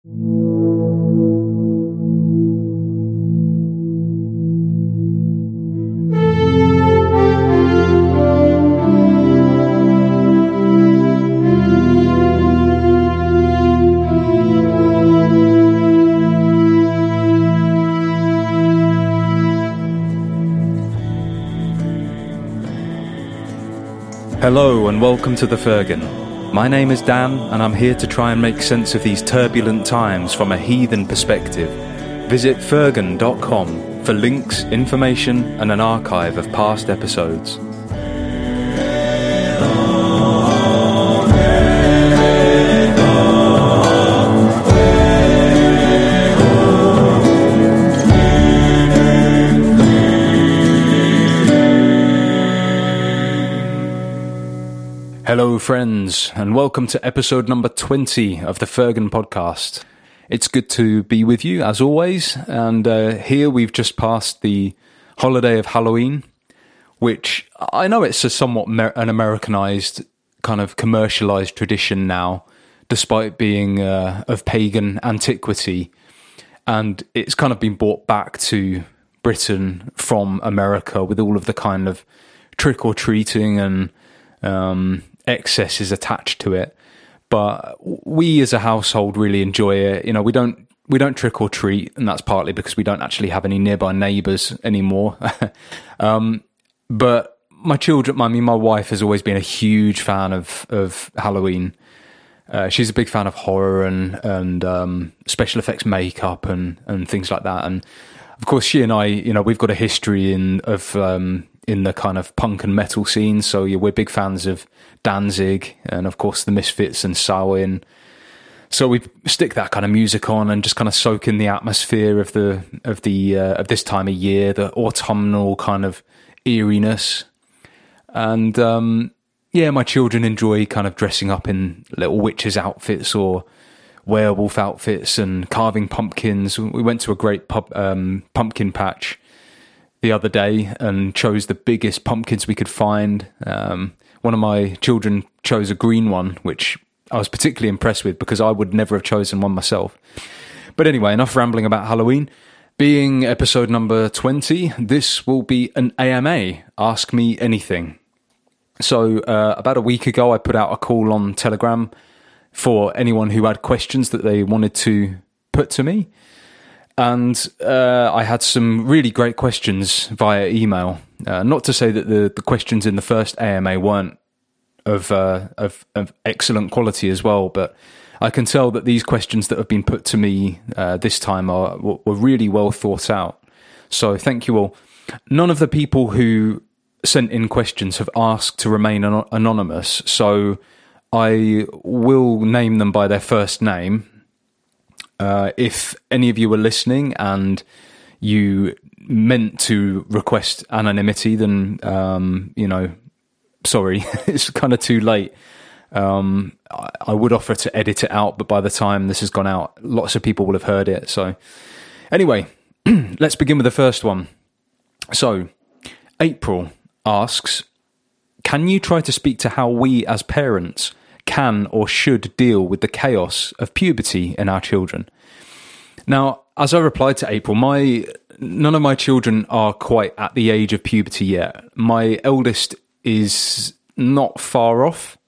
Hello and welcome to The Fergan. My name is Dan and I'm here to try and make sense of these turbulent times from a heathen perspective. Visit fergan.com for links, information and an archive of past episodes. Hello friends, and welcome to episode number 20 of the Fergan podcast. It's good to be with you as always, and here we've just passed the holiday of Halloween, which I know it's a somewhat an Americanized, kind of commercialized tradition now, despite being of pagan antiquity, and it's kind of been brought back to Britain from America with all of the kind of trick-or-treating and excesses attached to it, but we as a household really enjoy it. You know, we don't trick or treat, and that's partly because we don't actually have any nearby neighbours anymore. But my children, my wife has always been a huge fan of Halloween. She's a big fan of horror and special effects makeup and things like that. And of course, she and I, you know, we've got a history in the kind of punk and metal scene. So yeah, we're big fans of Danzig and of course the Misfits and Samhain. So we stick that kind of music on and just kind of soak in the atmosphere of this time of year, the autumnal kind of eeriness. And yeah, my children enjoy kind of dressing up in little witches' outfits or werewolf outfits and carving pumpkins. We went to a great pumpkin patch the other day and chose the biggest pumpkins we could find. One of my children chose a green one, which I was particularly impressed with because I would never have chosen one myself. But anyway, enough rambling about Halloween. Being episode number 20, this will be an AMA, Ask Me Anything. So about a week ago, I put out a call on Telegram for anyone who had questions that they wanted to put to me. And I had some really great questions via email. Not to say that the questions in the first AMA weren't of excellent quality as well, but I can tell that these questions that have been put to me this time were really well thought out. So thank you all. None of the people who sent in questions have asked to remain anonymous, so I will name them by their first name. If any of you were listening and you meant to request anonymity, then, you know, sorry, it's kind of too late. I would offer to edit it out, but by the time this has gone out, lots of people will have heard it. So anyway, let's begin with the first one. So April asks, can you try to speak to how we as parents can or should deal with the chaos of puberty in our children? Now, as I replied to April, none of my children are quite at the age of puberty yet. My eldest is not far off,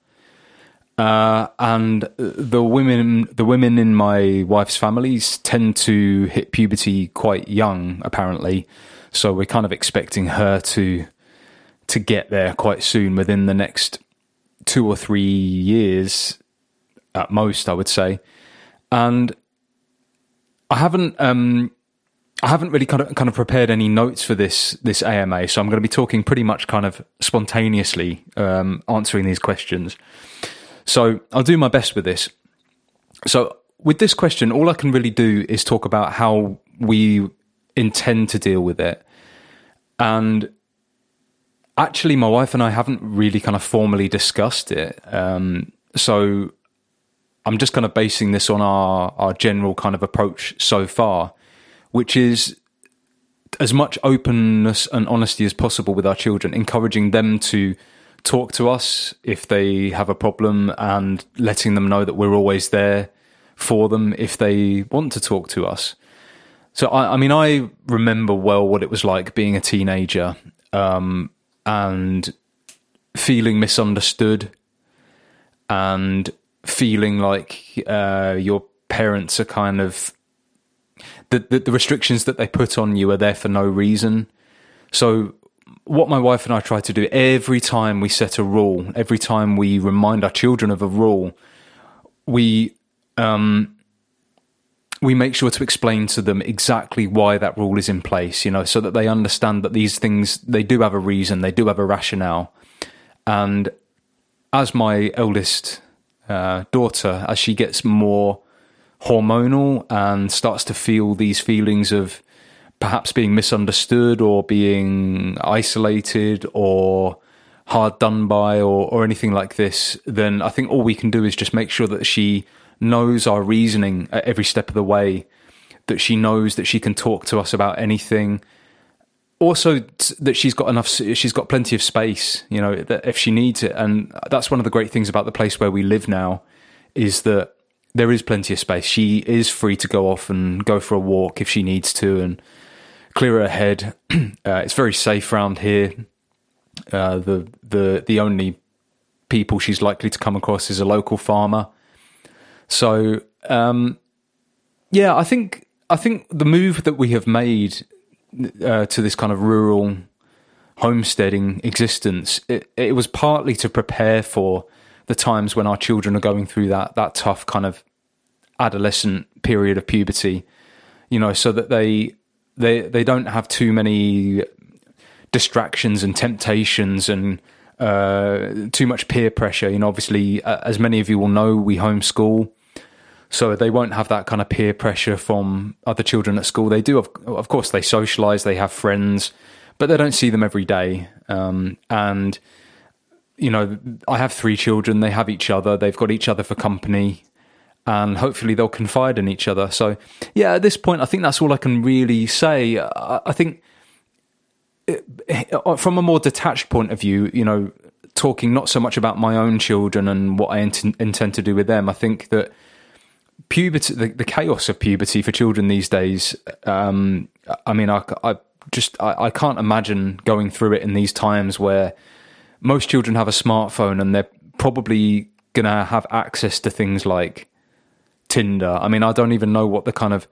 and the women in my wife's families tend to hit puberty quite young, apparently. So we're kind of expecting her to get there quite soon, within the next 2 or 3 years at most, I would say. And I haven't really kind of prepared any notes for this AMA, so I'm going to be talking pretty much kind of spontaneously, answering these questions. So I'll do my best with this. So with this question, all I can really do is talk about how we intend to deal with it. And actually, my wife and I haven't really kind of formally discussed it. So I'm just kind of basing this on our general kind of approach so far, which is as much openness and honesty as possible with our children, encouraging them to talk to us if they have a problem and letting them know that we're always there for them if they want to talk to us. So, I mean, I remember well what it was like being a teenager, and feeling misunderstood and feeling like your parents are kind of... The restrictions that they put on you are there for no reason. So what my wife and I try to do every time we set a rule, every time we remind our children of a rule, we make sure to explain to them exactly why that rule is in place, so that they understand that these things, they do have a reason, they do have a rationale. And as my eldest daughter, as she gets more hormonal and starts to feel these feelings of perhaps being misunderstood or being isolated or hard done by or anything like this, then I think all we can do is just make sure that she knows our reasoning at every step of the way, that she knows that she can talk to us about anything. Also, that she's got plenty of space, that if she needs it. And that's one of the great things about the place where we live now, is that there is plenty of space. She is free to go off and go for a walk if she needs to and clear her head. It's very safe around here. The only people she's likely to come across is a local farmer. So, I think the move that we have made to this kind of rural homesteading existence, it was partly to prepare for the times when our children are going through that tough kind of adolescent period of puberty, so that they don't have too many distractions and temptations and too much peer pressure. Obviously, as many of you will know, we homeschool, so they won't have that kind of peer pressure from other children at school. They do, of course, they socialise, they have friends, but they don't see them every day. And I have 3 children. They have each other. They've got each other for company, and hopefully they'll confide in each other. So, yeah, at this point, I think that's all I can really say. I think from a more detached point of view, talking not so much about my own children and what I intend to do with them, I think that puberty, the chaos of puberty for children these days, I can't imagine going through it in these times where most children have a smartphone and they're probably going to have access to things like Tinder. I mean, I don't even know what the kind of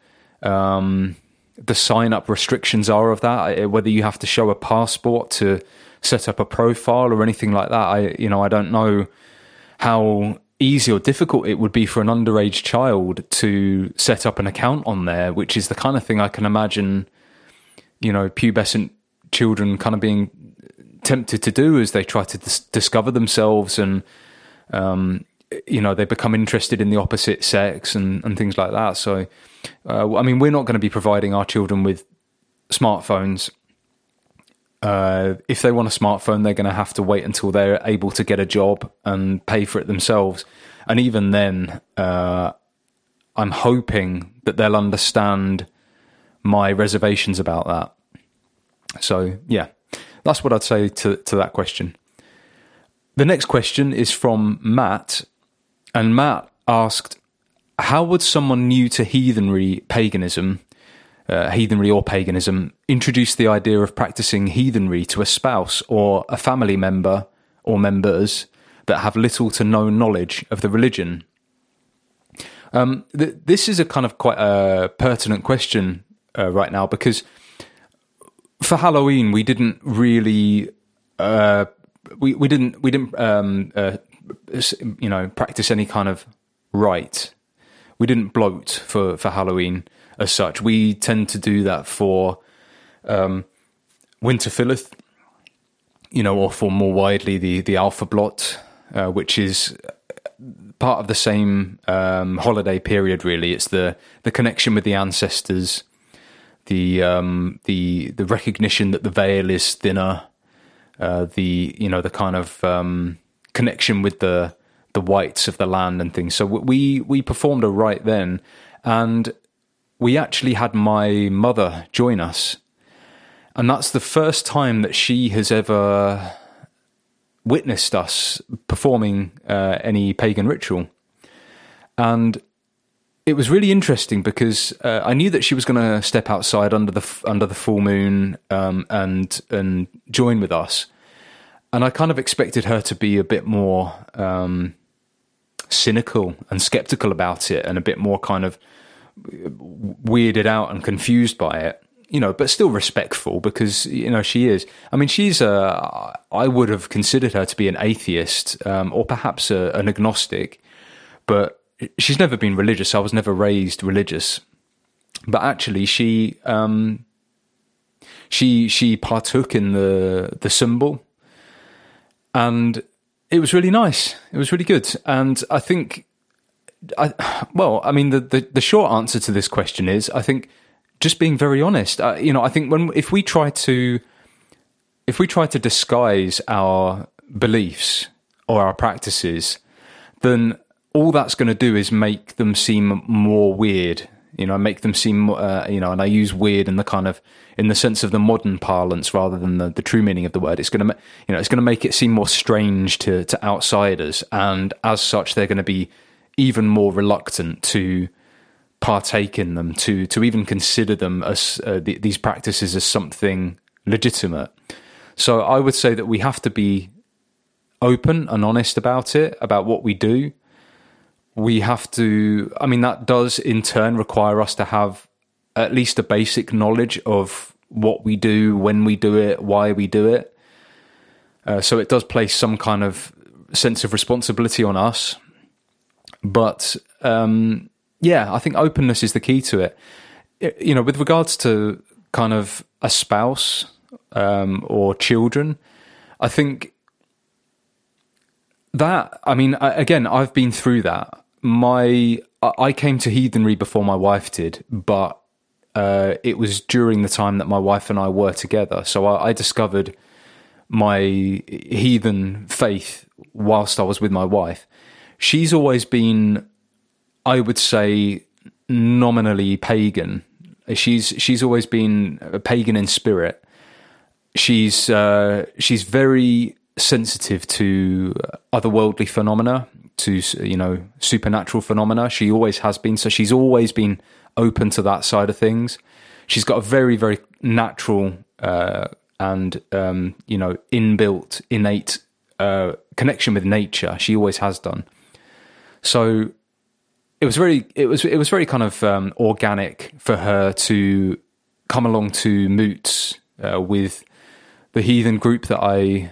the sign-up restrictions are of that, whether you have to show a passport to set up a profile or anything like that. I don't know how easy or difficult it would be for an underage child to set up an account on there, which is the kind of thing I can imagine, pubescent children kind of being tempted to do as they try to discover themselves and, they become interested in the opposite sex and things like that. So, we're not going to be providing our children with smartphones. If they want a smartphone, they're going to have to wait until they're able to get a job and pay for it themselves. And even then, I'm hoping that they'll understand my reservations about that. So, yeah, that's what I'd say to that question. The next question is from Matt. And Matt asked, how would someone new to heathenry or paganism, introduce the idea of practicing heathenry to a spouse or a family member or members that have little to no knowledge of the religion? This is a kind of quite a pertinent question right now, because for Halloween we didn't really we didn't practice any kind of rite. We didn't bloat for Halloween as such. We tend to do that for Winterfylleth, or for more widely the Alpha Blot, which is part of the same holiday period. Really, it's the connection with the ancestors, the recognition that the veil is thinner, the kind of connection with the whites of the land and things. So we performed a rite then, and we actually had my mother join us, and that's the first time that she has ever witnessed us performing any pagan ritual. And it was really interesting because I knew that she was going to step outside under the full moon and join with us, and I kind of expected her to be a bit more cynical and skeptical about it, and a bit more kind of weirded out and confused by it, but still respectful, because she is. I mean, I would have considered her to be an atheist, or perhaps an agnostic, but she's never been religious. I was never raised religious, but actually she partook in the symbol, and it was really nice. It was really good. And I think, the short answer to this question is, I think, just being very honest. I think if we try to disguise our beliefs or our practices, then all that's going to do is make them seem more weird. Make them seem, and I use weird in the sense of the modern parlance rather than the true meaning of the word. It's going to make it seem more strange to outsiders, and as such, they're going to be even more reluctant to partake in them, to even consider them as these practices as something legitimate. So I would say that we have to be open and honest about it, about what we do. We have to, that does in turn require us to have at least a basic knowledge of what we do, when we do it, why we do it. So it does place some kind of sense of responsibility on us. But I think openness is the key to it. With regards to kind of a spouse or children, I think that, again, I've been through that. I came to heathenry before my wife did, but it was during the time that my wife and I were together. So I discovered my heathen faith whilst I was with my wife. She's always been, I would say, nominally pagan. She's always been a pagan in spirit. She's very sensitive to otherworldly phenomena, to supernatural phenomena. She always has been. So she's always been open to that side of things. She's got a very, very natural and inbuilt, innate connection with nature. She always has done. So it was very kind of organic for her to come along to Moots with the heathen group that I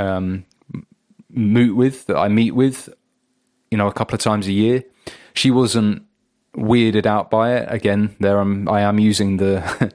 meet with, a couple of times a year. She wasn't weirded out by it. Again, I am using that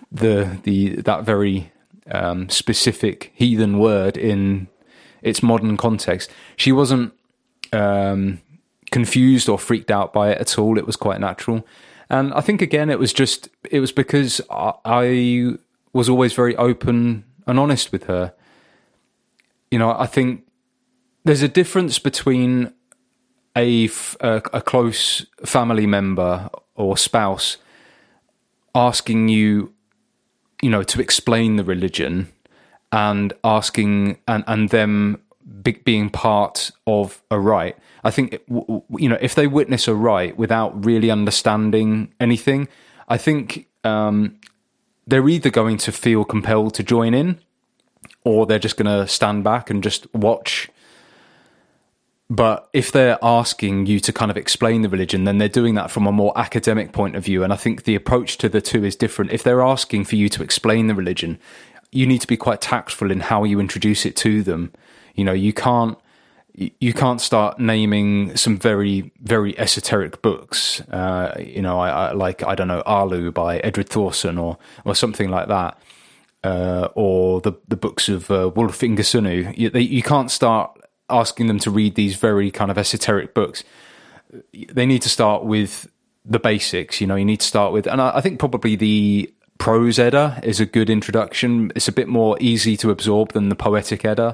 very specific heathen word in its modern context. She wasn't confused or freaked out by it at all. It was quite natural. And I think, again, it was because I was always very open and honest with her. I think there's a difference between a close family member or spouse asking you, to explain the religion, and asking and them being part of a rite. I think, if they witness a rite without really understanding anything, I think they're either going to feel compelled to join in, or they're just going to stand back and just watch. But if they're asking you to kind of explain the religion, then they're doing that from a more academic point of view. And I think the approach to the two is different. If they're asking for you to explain the religion, you need to be quite tactful in how you introduce it to them. You can't start naming some very, very esoteric books. I don't know, Alu by Edred Thorson or something like that. Or the books of Wolfgang Sunu. You can't start asking them to read these very kind of esoteric books. They need to start with the basics. You need to start with, and I think probably the Prose Edda is a good introduction. It's a bit more easy to absorb than the Poetic Edda.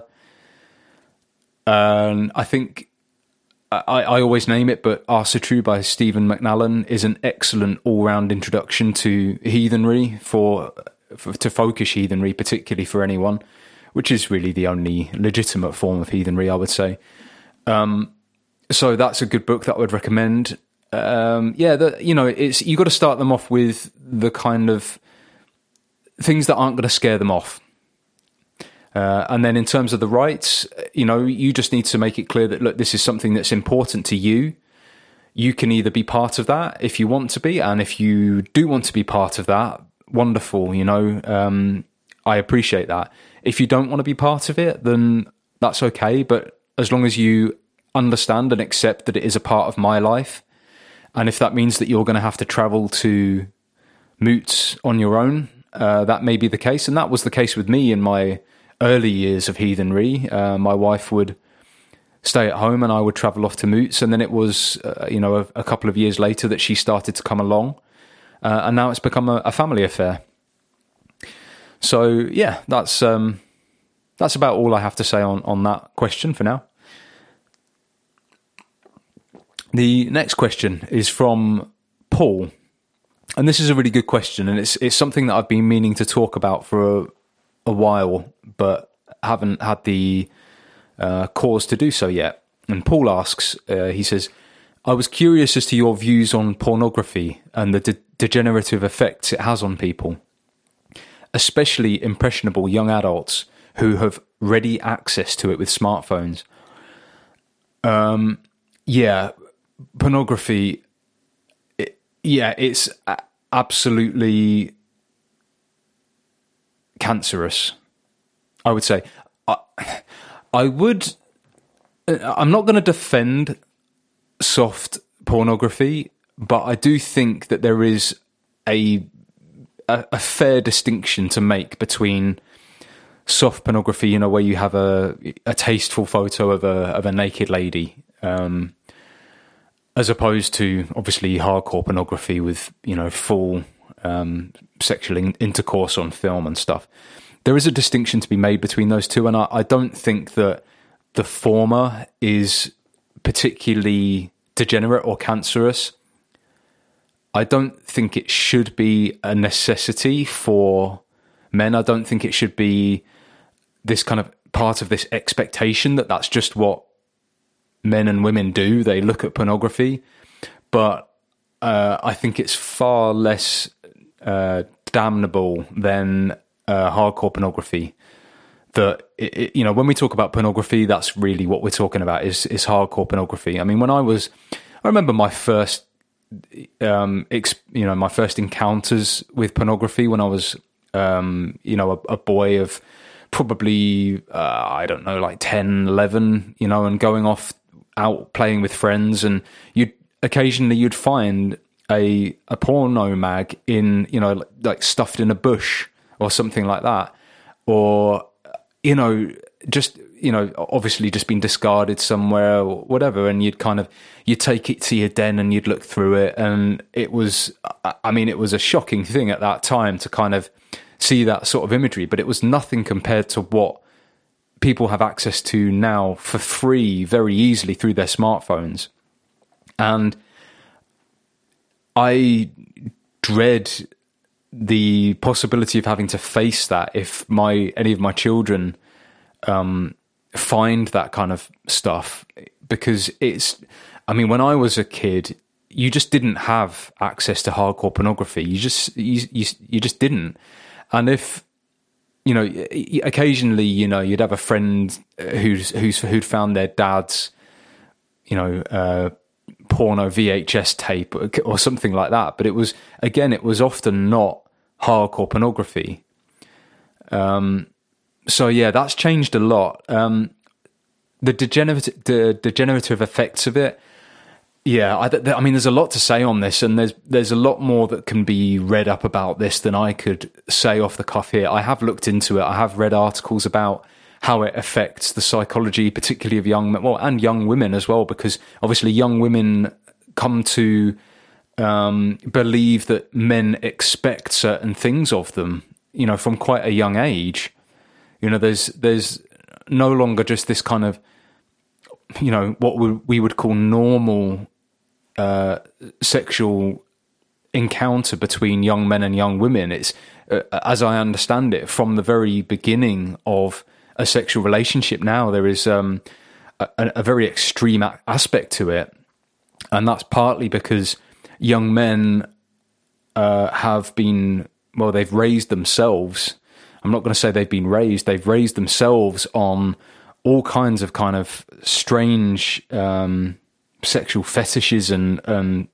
And I think I always name it, but Arsatru by Stephen McNallen is an excellent all-round introduction to heathenry, to folkish heathenry, particularly for anyone, which is really the only legitimate form of heathenry, I would say. So that's a good book that I would recommend. it's you got to start them off with the kind of things that aren't going to scare them off. And then in terms of the rights, you just need to make it clear that, look, this is something that's important to you. You can either be part of that if you want to be, and if you do want to be part of that, wonderful, I appreciate that. If you don't want to be part of it, then that's okay, but as long as you understand and accept that it is a part of my life, and if that means that you're going to have to travel to moots on your own, that may be the case, and that was the case with me in my early years of heathenry. My wife would stay at home and I would travel off to moots, and then it was a couple of years later that she started to come along, and now it's become a family affair. So yeah, that's about all I have to say on that question for now. The next question is from Paul, and this is a really good question, and it's something that I've been meaning to talk about for a while, but haven't had the cause to do so yet. And Paul asks, he says, I was curious as to your views on pornography and the degenerative effects it has on people, especially impressionable young adults who have ready access to it with smartphones. Pornography, it's absolutely cancerous, I would say. I'm not going to defend soft pornography, but I do think that there is a fair distinction to make between soft pornography, where you have a tasteful photo of a naked lady, as opposed to obviously hardcore pornography with full sexual intercourse on film and stuff. There is a distinction to be made between those two, and I don't think that the former is particularly degenerate or cancerous. I don't think it should be a necessity for men. I don't think it should be this kind of part of this expectation that that's just what men and women do. They look at pornography, but I think it's far less damnable than hardcore pornography. That when we talk about pornography, that's really what we're talking about is hardcore pornography. I mean, I remember my first my first encounters with pornography when I was a boy of probably I don't know, like 10, 11, and going off out playing with friends, and you'd find a porno mag in like stuffed in a bush or something like that, or obviously just been discarded somewhere or whatever, and you'd take it to your den and you'd look through it, and it was a shocking thing at that time to kind of see that sort of imagery, but it was nothing compared to what people have access to now for free very easily through their smartphones. And I dread the possibility of having to face that if any of my children find that kind of stuff, because when I was a kid, you just didn't have access to hardcore pornography. You just didn't. And if occasionally you'd have a friend who'd found their dad's porno VHS tape or something like that, but it was often not hardcore pornography. So yeah, that's changed a lot. The degenerative effects of it. Yeah, there's a lot to say on this, and there's a lot more that can be read up about this than I could say off the cuff here. I have looked into it. I have read articles about how it affects the psychology, particularly of young men, and young women as well, because obviously young women come to believe that men expect certain things of them, from quite a young age. There's no longer just this kind of, what we would call normal sexual encounter between young men and young women. It's, as I understand it, from the very beginning of a sexual relationship now, there is a very extreme aspect to it. And that's partly because young men have been, well, they've raised themselves. I'm not going to say they've been raised. They've raised themselves on all kinds of kind of strange sexual fetishes and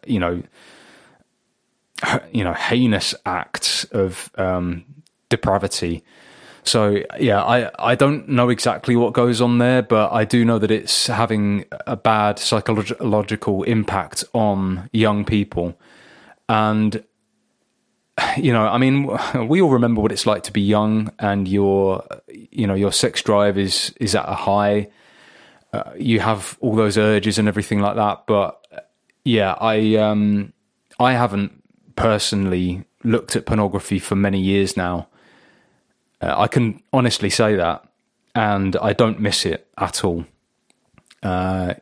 heinous acts of depravity. So yeah, I don't know exactly what goes on there, but I do know that it's having a bad psychological impact on young people. And we all remember what it's like to be young, and your sex drive is at a high. You have all those urges and everything like that. But yeah, I haven't personally looked at pornography for many years now. I can honestly say that, and I don't miss it at all. And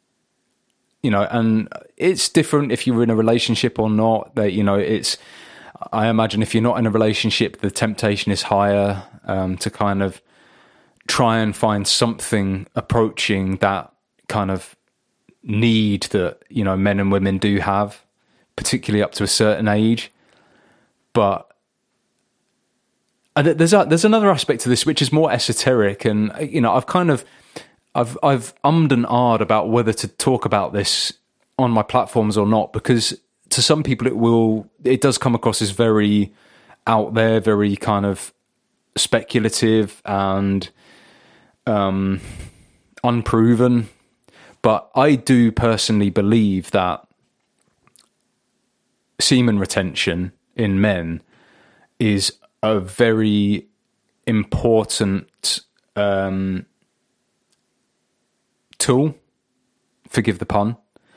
it's different if you're in a relationship or not. That I imagine if you're not in a relationship, the temptation is higher to kind of try and find something approaching that kind of need that men and women do have, particularly up to a certain age. But there's another aspect to this which is more esoteric, and I've ummed and ahed about whether to talk about this on my platforms or not, because to some people it does come across as very out there, very kind of speculative and unproven. But I do personally believe that semen retention in men is a very important tool. Forgive the pun.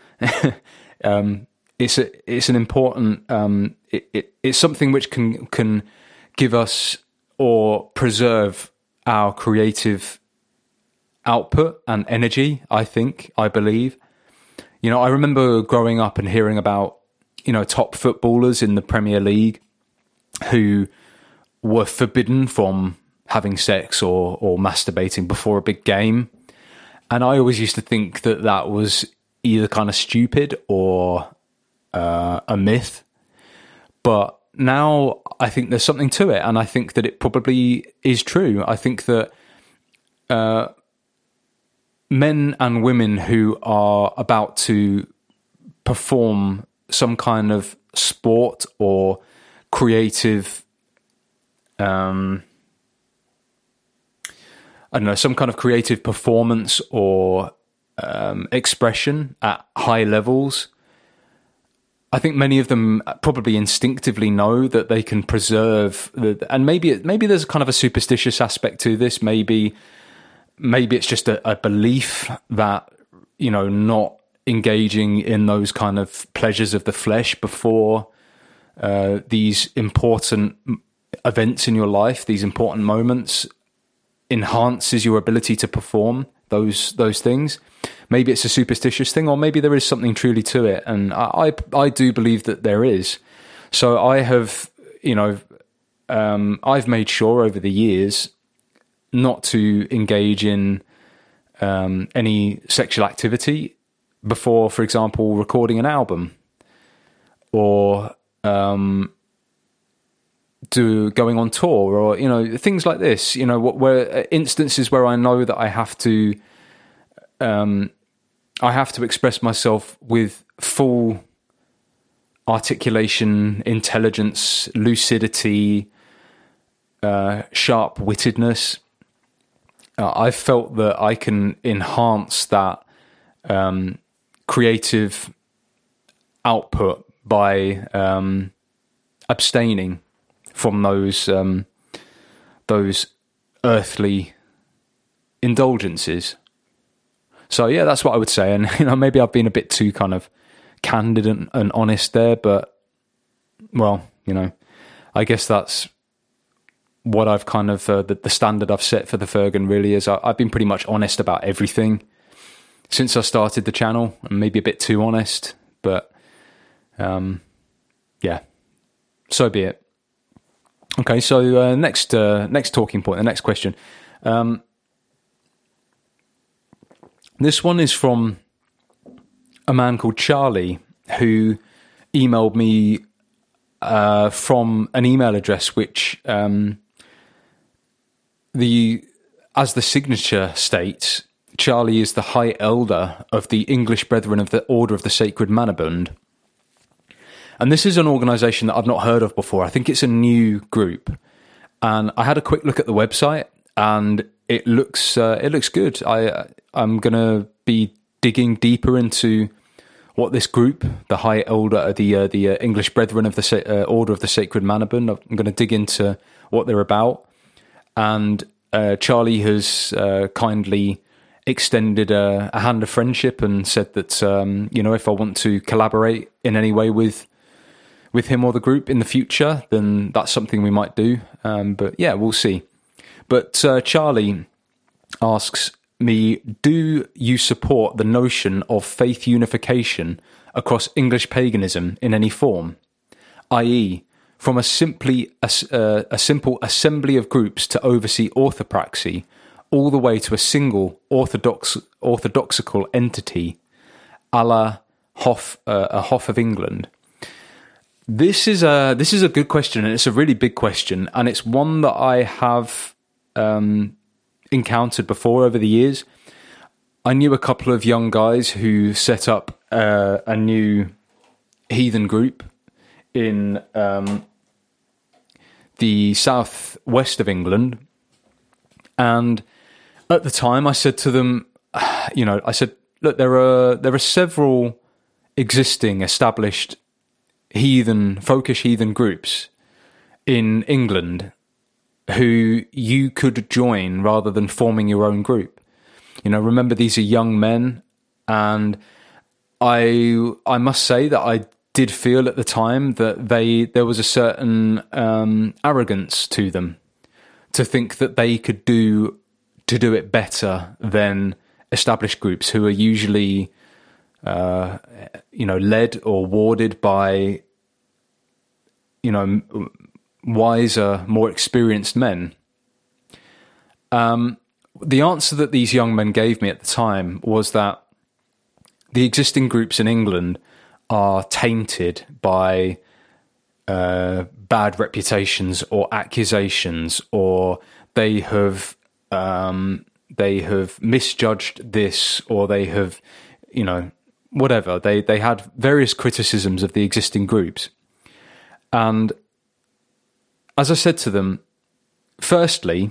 It's an important. It's something which can give us or preserve our creative output and energy. I believe. I remember growing up and hearing about top footballers in the Premier League who were forbidden from having sex or masturbating before a big game. And I always used to think that was either kind of stupid or a myth. But now I think there's something to it, and I think that it probably is true. I think that men and women who are about to perform some kind of sport or creative some kind of creative performance or expression at high levels. I think many of them probably instinctively know that they can preserve and maybe there's kind of a superstitious aspect to this. Maybe it's just a belief that, not engaging in those kind of pleasures of the flesh before these important events in your life, these important moments, enhances your ability to perform those things. Maybe it's a superstitious thing, or maybe there is something truly to it, and I do believe that there is. So I have, I've made sure over the years not to engage in any sexual activity before, for example, recording an album, or going on tour, or things like this. Where instances where I know that I have to express myself with full articulation, intelligence, lucidity, sharp-wittedness. I've felt that I can enhance that creative output by abstaining from those earthly indulgences. So yeah, that's what I would say. And maybe I've been a bit too kind of candid and honest there, but well, I guess that's what I've kind of the standard I've set for the Fergan really is. I've been pretty much honest about everything since I started the channel, and maybe a bit too honest, but yeah, so be it. Okay, so next talking point, the next question. This one is from a man called Charlie who emailed me from an email address which as the signature states, Charlie is the High Elder of the English Brethren of the Order of the Sacred Manabund. And this is an organisation that I've not heard of before. I think it's a new group. And I had a quick look at the website, and it looks good. I'm going to be digging deeper into what this group, the High Elder, the English Brethren of the Order of the Sacred Manabund, I'm going to dig into what they're about. And Charlie has kindly extended a hand of friendship and said that if I want to collaborate in any way with him or the group in the future, then that's something we might do. But yeah, we'll see. But Charlie asks me, do you support the notion of faith unification across English paganism in any form, i.e., from a simple assembly of groups to oversee orthopraxy, all the way to a single orthodoxical entity, a la a Hof of England? This is a good question, and it's a really big question, and it's one that I have encountered before over the years. I knew a couple of young guys who set up a new heathen group in the southwest of England, and at the time I said to them, look, there are several existing established folkish heathen groups in England who you could join rather than forming your own group. Remember, these are young men, and I must say that I did feel at the time that there was a certain arrogance to them, to think that they could do it better than established groups who are usually led or warded by wiser, more experienced men. The answer that these young men gave me at the time was that the existing groups in England are tainted by bad reputations or accusations, or they have misjudged this, or they have, whatever. They had various criticisms of the existing groups. And as I said to them, firstly,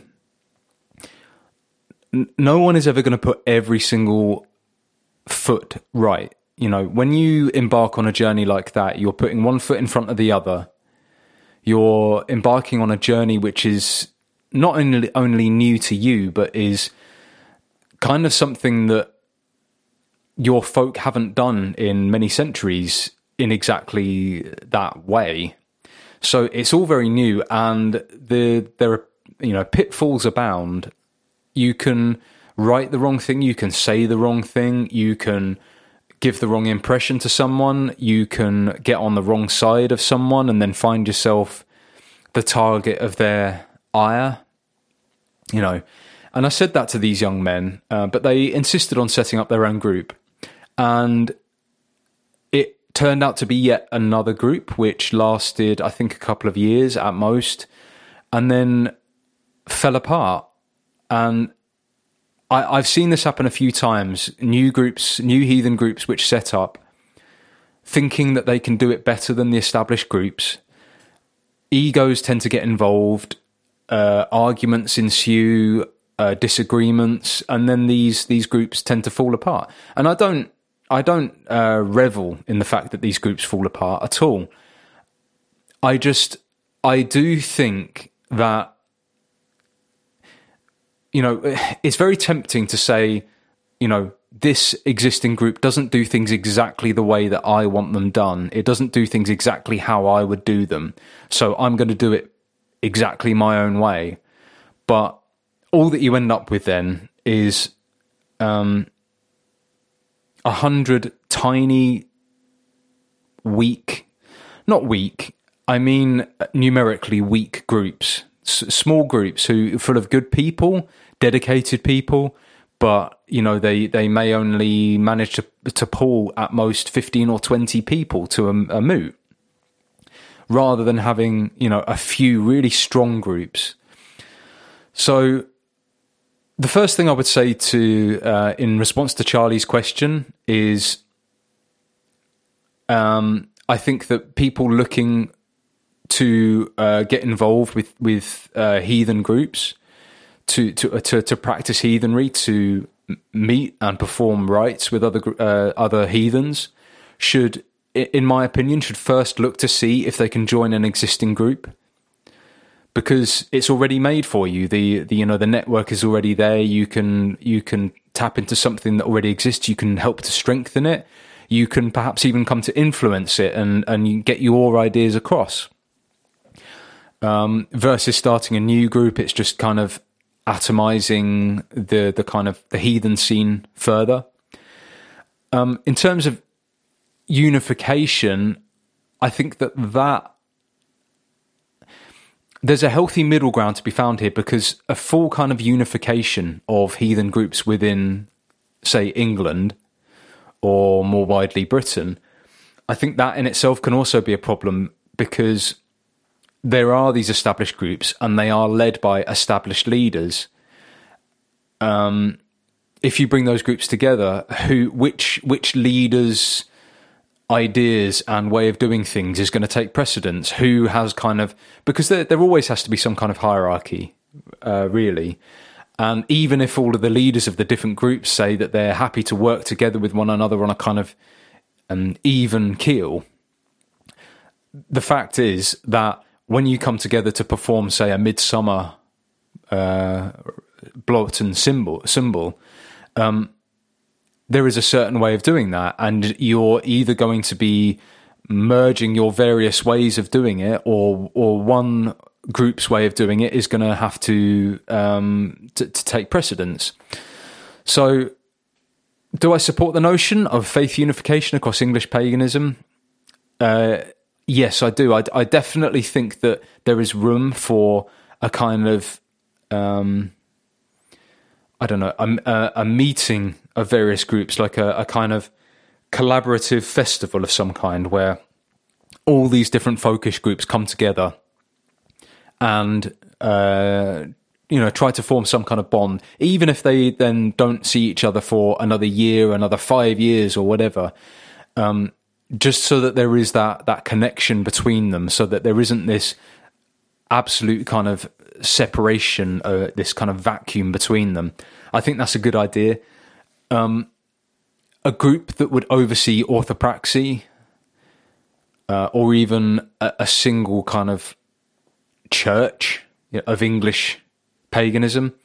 no one is ever going to put every single foot right. When you embark on a journey like that, you're putting one foot in front of the other. You're embarking on a journey which is not only new to you, but is kind of something that your folk haven't done in many centuries in exactly that way. So it's all very new, and there are pitfalls abound. You can write the wrong thing, you can say the wrong thing, you can give the wrong impression to someone, you can get on the wrong side of someone and then find yourself the target of their ire. And I said that to these young men, but they insisted on setting up their own group. And it turned out to be yet another group, which lasted, I think, a couple of years at most, and then fell apart. And I've seen this happen a few times. New heathen groups which set up, thinking that they can do it better than the established groups. Egos tend to get involved, arguments ensue, disagreements, and then these groups tend to fall apart. And I don't revel in the fact that these groups fall apart at all. I do think that, it's very tempting to say, this existing group doesn't do things exactly the way that I want them done. It doesn't do things exactly how I would do them. So I'm going to do it exactly my own way. But all that you end up with then is 100 tiny, numerically weak groups, small groups full of good people, dedicated people, but they may only manage to pull at most 15 or 20 people to a moot, rather than having a few really strong groups. So the first thing I would say in response to Charlie's question is, I think that people looking to get involved with heathen groups, to practice heathenry, to meet and perform rites with other heathens, should, in my opinion, should first look to see if they can join an existing group, because it's already made for you. The network is already there. You can tap into something that already exists. You can help to strengthen it. You can perhaps even come to influence it and you get your ideas across. Versus starting a new group, it's just kind of atomizing the kind of the heathen scene further. In terms of unification, I think that there's a healthy middle ground to be found here, because a full kind of unification of heathen groups within, say, England, or more widely Britain, I think that in itself can also be a problem, because there are these established groups and they are led by established leaders. If you bring those groups together, which leaders' ideas and way of doing things is going to take precedence? Who has because there always has to be some kind of hierarchy, really. And even if all of the leaders of the different groups say that they're happy to work together with one another on a kind of even keel, the fact is that when you come together to perform, say, a midsummer Blotton symbol, there is a certain way of doing that, and you're either going to be merging your various ways of doing it, or one group's way of doing it is going to have to take precedence. So, do I support the notion of faith unification across English paganism? Yes, I do. I definitely think that there is room for a kind of, a meeting of various groups, like a kind of collaborative festival of some kind, where all these different folkish groups come together and try to form some kind of bond, even if they then don't see each other for another year, another 5 years, or whatever. Just so that there is that connection between them, so that there isn't this absolute kind of separation, this kind of vacuum between them. I think that's a good idea. A group that would oversee orthopraxy, or even a single kind of church of English paganism.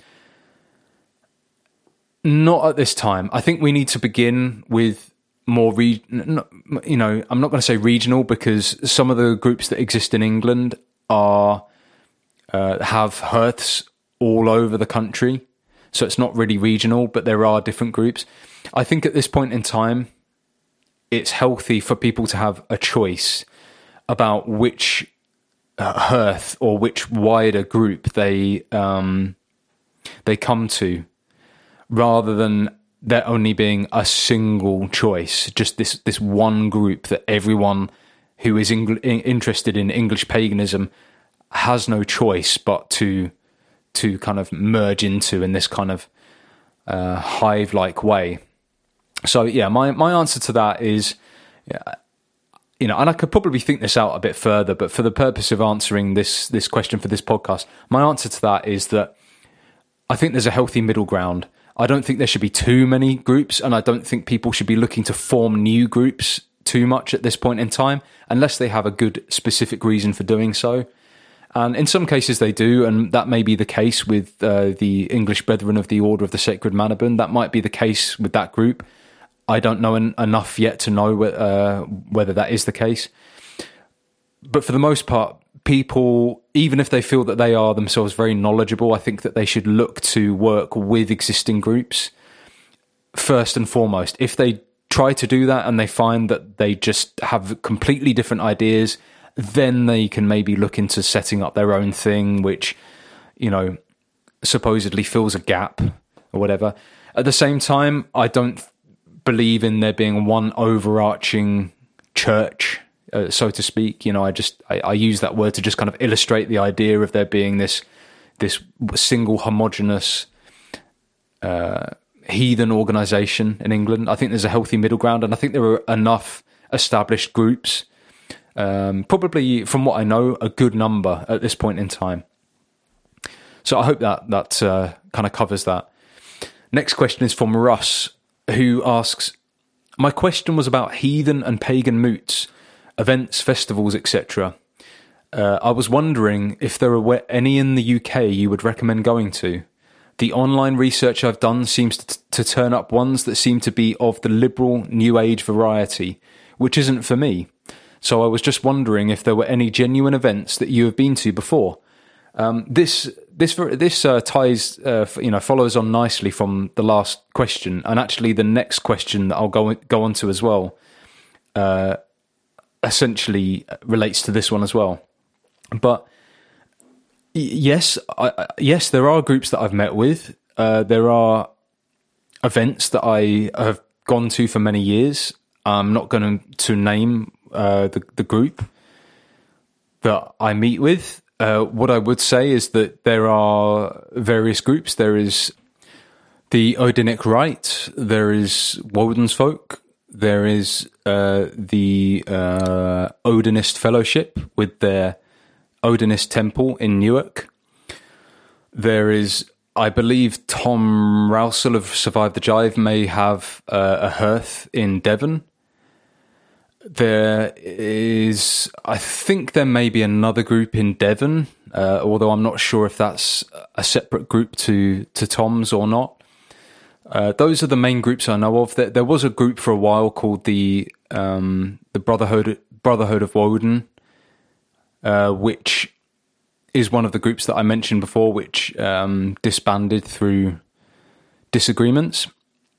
Not at this time. I think we need to begin with more, I'm not going to say regional, because some of the groups that exist in England have hearths all over the country. So it's not really regional, but there are different groups. I think at this point in time, it's healthy for people to have a choice about which hearth or which wider group they come to, rather than there only being a single choice, just this one group that everyone who is interested in English paganism has no choice but to kind of merge into in this kind of hive-like way. So yeah, my answer to that is, and I could probably think this out a bit further, but for the purpose of answering this question for this podcast, my answer to that is that I think there's a healthy middle ground. I don't think there should be too many groups, and I don't think people should be looking to form new groups too much at this point in time, unless they have a good specific reason for doing so. And in some cases they do, and that may be the case with the English Brethren of the Order of the Sacred Manabun. That might be the case with that group. I don't know enough yet to know whether that is the case. But for the most part, people, even if they feel that they are themselves very knowledgeable, I think that they should look to work with existing groups first and foremost. If they try to do that and they find that they just have completely different ideas, then they can maybe look into setting up their own thing, which, supposedly fills a gap or whatever. At the same time, I don't believe in there being one overarching church, so to speak. You know, I use that word to just kind of illustrate the idea of there being this single homogenous heathen organisation in England. I think there's a healthy middle ground, and I think there are enough established groups, probably from what I know, a good number at this point in time. So I hope that kind of covers that. Next question is from Russ, who asks, my question was about heathen and pagan moots, events, festivals, etc. I was wondering if there are any in the UK you would recommend going to. The online research I've done seems to turn up ones that seem to be of the liberal New Age variety, which isn't for me. So I was just wondering if there were any genuine events that you have been to before. This ties, follows on nicely from the last question, and actually the next question that I'll go on to as well, essentially relates to this one as well. But yes, there are groups that I've met with. There are events that I have gone to for many years. I'm not going to name the group that I meet with. What I would say is that there are various groups. There is the Odinic Rite, there is Woden's Folk, there is the Odinist Fellowship with their Odinist Temple in Newark. There is, I believe, Tom Rousel of Survive the Jive may have a hearth in Devon. There is, I think there may be another group in Devon, although I'm not sure if that's a separate group to Tom's or not. Those are the main groups I know of. There was a group for a while called the Brotherhood of Woden, which is one of the groups that I mentioned before, which disbanded through disagreements.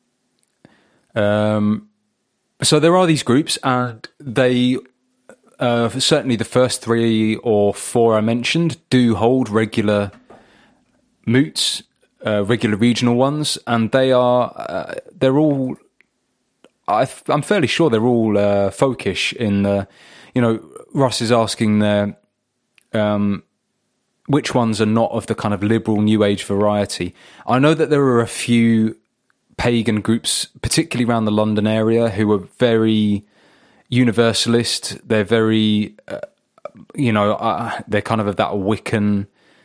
So there are these groups, and they, certainly the first 3 or 4 I mentioned, do hold regular moots, regular regional ones, and they're all, I'm fairly sure they're all folkish in the, Russ is asking there, which ones are not of the kind of liberal New Age variety. I know that there are a few pagan groups, particularly around the London area, who are very universalist. They're very, they're kind of that Wiccan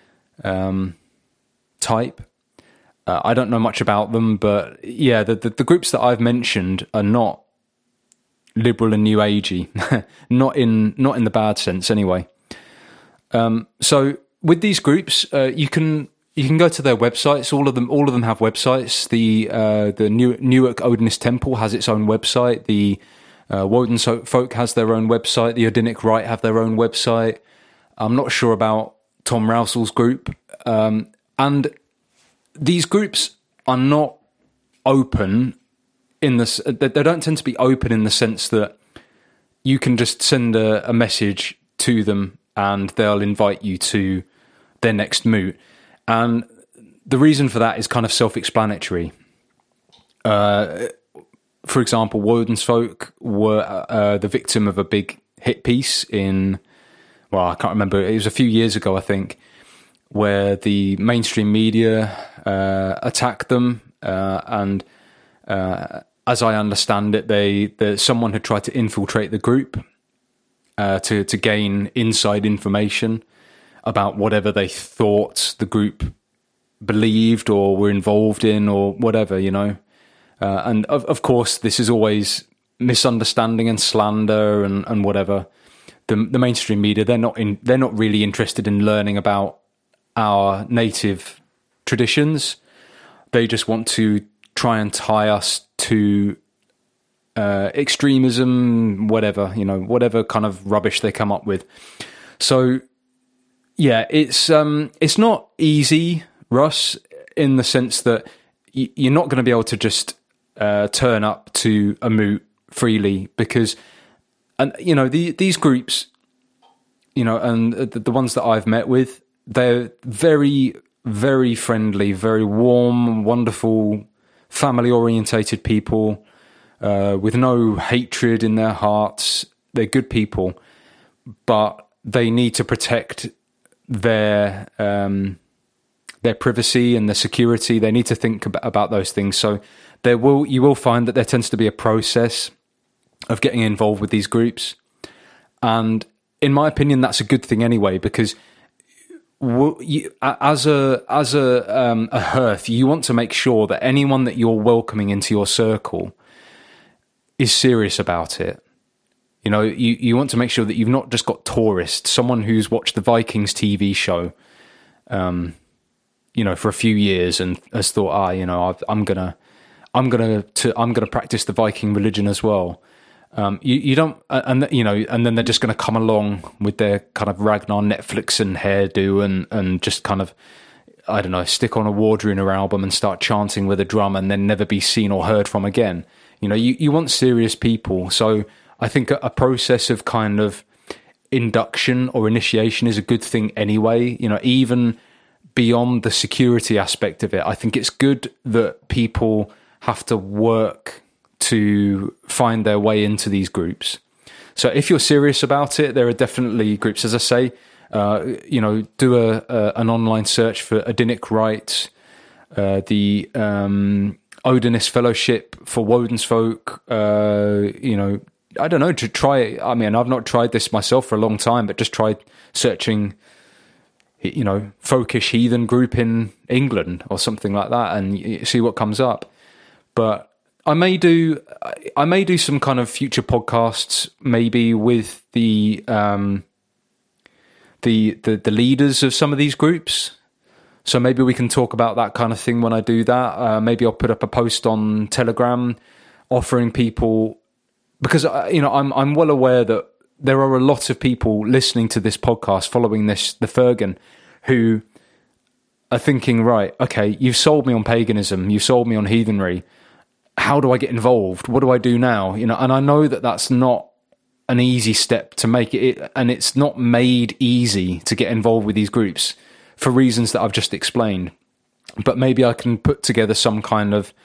type. I don't know much about them, but yeah, the groups that I've mentioned are not liberal and New Agey, not in the bad sense, anyway. So with these groups, you can go to their websites. All of them have websites. The Newark Odinist Temple has its own website. The Woden's Folk has their own website. The Odinic Rite have their own website. I'm not sure about Tom Rousel's group. And these groups are not open in this. They don't tend to be open in the sense that you can just send a message to them and they'll invite you to their next moot. And the reason for that is kind of self-explanatory. For example, Woden's Folk were the victim of a big hit piece I can't remember, it was a few years ago, I think, where the mainstream media attacked them. And as I understand it, someone had tried to infiltrate the group to gain inside information about whatever they thought the group believed or were involved in or whatever, And of course, this is always misunderstanding and slander and whatever. The mainstream media, they're not really interested in learning about our native traditions. They just want to try and tie us to extremism, whatever kind of rubbish they come up with. So yeah, it's not easy, Russ, in the sense that you're not going to be able to just turn up to a moot freely, because, and these groups, and the ones that I've met with, they're very, very friendly, very warm, wonderful family orientated people with no hatred in their hearts. They're good people, but they need to protect their privacy and their security. They need to think about those things. So you will find that there tends to be a process of getting involved with these groups. And in my opinion, that's a good thing anyway, because as a hearth, you want to make sure that anyone that you're welcoming into your circle is serious about it. You know, you want to make sure that you've not just got tourists, someone who's watched the Vikings TV show, for a few years and has thought, I'm gonna practice the Viking religion as well. You don't, and then they're just going to come along with their kind of Ragnar Netflix and hairdo and just kind of, I don't know, stick on a Wardruna album and start chanting with a drum and then never be seen or heard from again. You know, you want serious people. So I think a process of kind of induction or initiation is a good thing anyway. You know, even beyond the security aspect of it, I think it's good that people have to work to find their way into these groups. So if you're serious about it, there are definitely groups. As I say, do an online search for Odinic Rite, the Odinist Fellowship for Woden's Folk. I don't know, to try it. I mean, I've not tried this myself for a long time, but just tried searching, folkish heathen group in England or something like that, and you see what comes up. But I may do some kind of future podcasts, maybe with the leaders of some of these groups. So maybe we can talk about that kind of thing when I do that. Maybe I'll put up a post on Telegram offering people, because I'm well aware that there are a lot of people listening to this podcast, following the Fergan, who are thinking, right, okay, you've sold me on paganism, you've sold me on heathenry. How do I get involved? What do I do now? And I know that that's not an easy step to make it, and it's not made easy to get involved with these groups for reasons that I've just explained. But maybe I can put together some kind of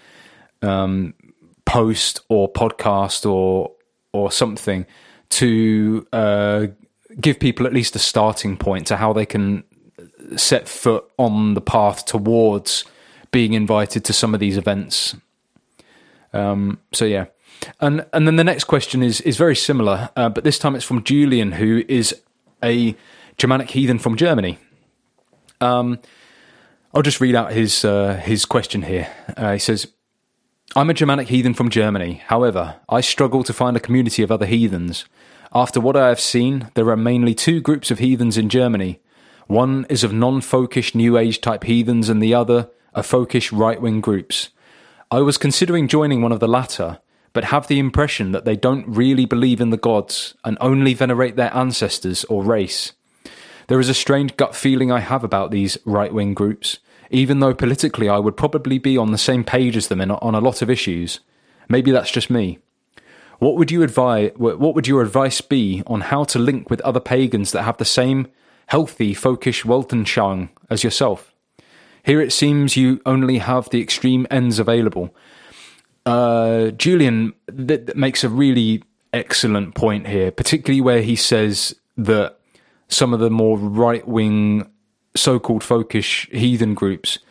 post or podcast or something to give people at least a starting point to how they can set foot on the path towards being invited to some of these events. So yeah, and then the next question is very similar, but this time it's from Julian, who is a Germanic heathen from Germany. I'll just read out his question here. He says, "I'm a Germanic heathen from Germany. However, I struggle to find a community of other heathens. After what I have seen, there are mainly two groups of heathens in Germany. One is of non-folkish New Age type heathens, and the other are folkish right-wing groups. I was considering joining one of the latter, but have the impression that they don't really believe in the gods and only venerate their ancestors or race. There is a strange gut feeling I have about these right-wing groups, even though politically I would probably be on the same page as them on a lot of issues. Maybe that's just me. What would your advice be on how to link with other pagans that have the same healthy, folkish Weltanschauung as yourself? Here it seems you only have the extreme ends available." Julian makes a really excellent point here, particularly where he says that some of the more right-wing, so-called folkish heathen groups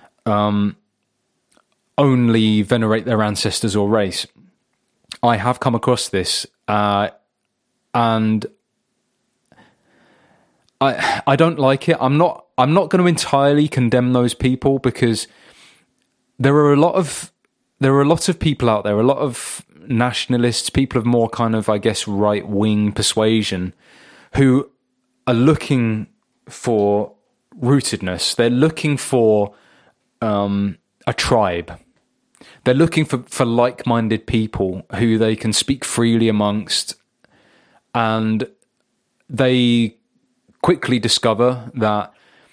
only venerate their ancestors or race. I have come across this, and I don't like it. I'm not going to entirely condemn those people, because there are a lot of people out there, a lot of nationalists, people of more kind of, I guess, right-wing persuasion, who are looking for rootedness. They're looking for a tribe. They're looking for like-minded people who they can speak freely amongst, and they quickly discover that,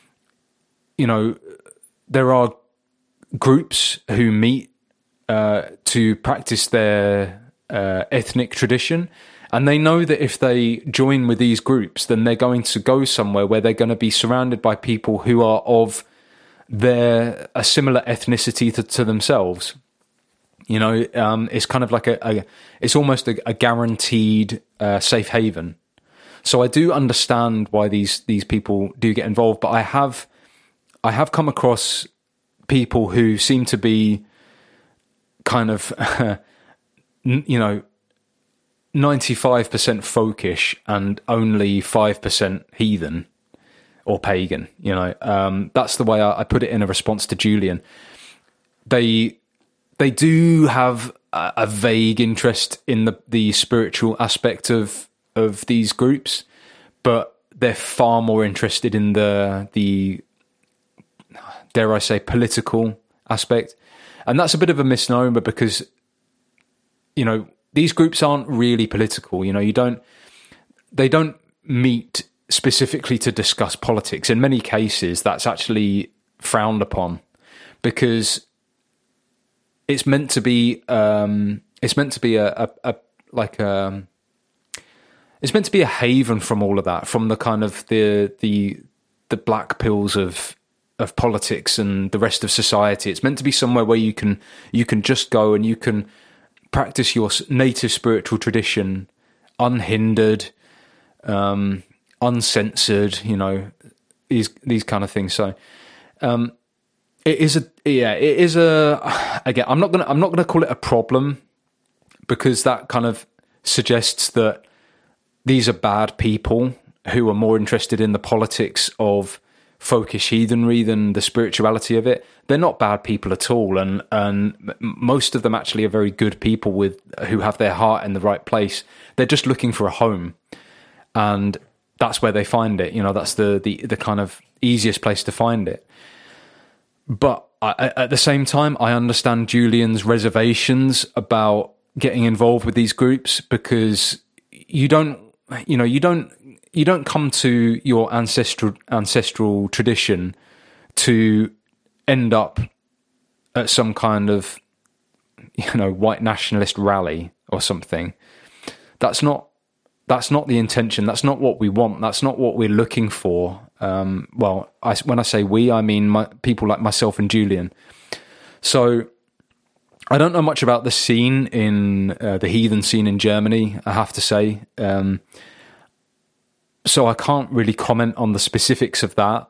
there are groups who meet to practice their ethnic tradition, and they know that if they join with these groups, then they're going to go somewhere where they're going to be surrounded by people who are of a similar ethnicity to themselves, It's kind of like it's almost a guaranteed safe haven. So I do understand why these people do get involved, but I have come across people who seem to be kind of 95% folkish and only 5% heathen or pagan. That's the way I put it in a response to Julian. They do have a vague interest in the spiritual aspect of these groups, but they're far more interested in the dare I say political aspect. And that's a bit of a misnomer because these groups aren't really political. They don't meet specifically to discuss politics. In many cases, that's actually frowned upon because it's meant to be it's meant to be a haven from all of that, from the kind of the black pills of politics and the rest of society. It's meant to be somewhere where you can just go and you can practice your native spiritual tradition unhindered, uncensored, these kind of things. So it is a again, I'm not gonna call it a problem, because that kind of suggests that these are bad people who are more interested in the politics of folkish heathenry than the spirituality of it. They're not bad people at all, and most of them actually are very good people who have their heart in the right place. They're just looking for a home, and that's where they find it. That's the kind of easiest place to find it. But at the same time, I understand Julian's reservations about getting involved with these groups, because you don't come to your ancestral tradition to end up at some kind of white nationalist rally or something. That's not the intention. That's not what we want. That's not what we're looking for. When I say we, I mean people like myself and Julian. So I don't know much about the scene in the heathen scene in Germany, I have to say. So I can't really comment on the specifics of that.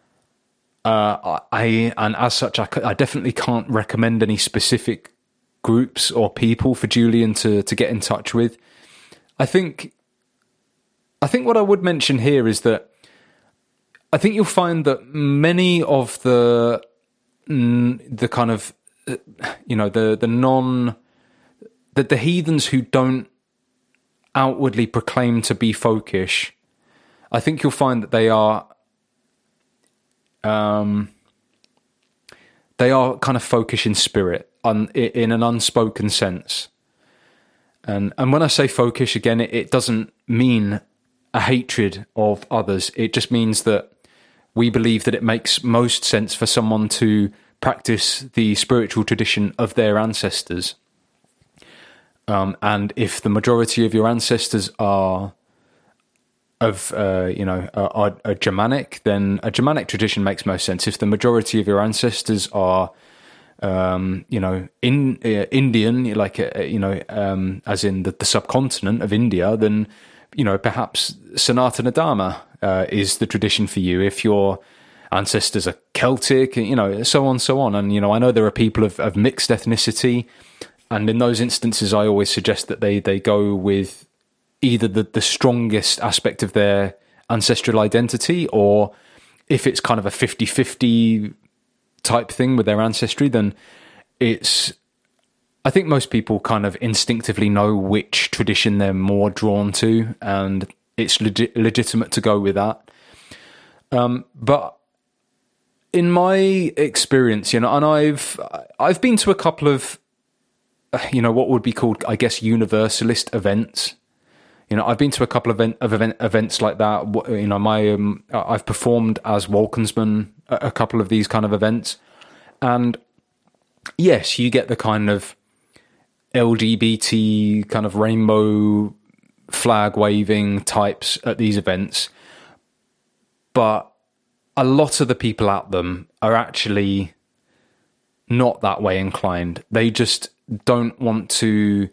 And as such, I definitely can't recommend any specific groups or people for Julian to get in touch with. I think what I would mention here is that I think you'll find that many of the kind of the heathens who don't outwardly proclaim to be folkish, I think you'll find that they are kind of folkish in spirit, in an unspoken sense. And when I say folkish, again, it doesn't mean a hatred of others. It just means that we believe that it makes most sense for someone to practice the spiritual tradition of their ancestors. And if the majority of your ancestors are Germanic, then a Germanic tradition makes most sense. If the majority of your ancestors are Indian, like as in the subcontinent of India, then perhaps Sanatana Dharma is the tradition for you. If your ancestors are Celtic, so on. And I know there are people of mixed ethnicity, and in those instances, I always suggest that they go with either the strongest aspect of their ancestral identity, or if it's kind of a 50-50 type thing with their ancestry, then I think most people kind of instinctively know which tradition they're more drawn to, and it's legitimate to go with that. But in my experience, and I've been to a couple of, what would be called, I guess, universalist events. I've been to a couple of events like that. I've performed as Wolkensman at a couple of these kind of events, and yes, you get the kind of LGBT kind of rainbow flag waving types at these events, but a lot of the people at them are actually not that way inclined. They just don't want to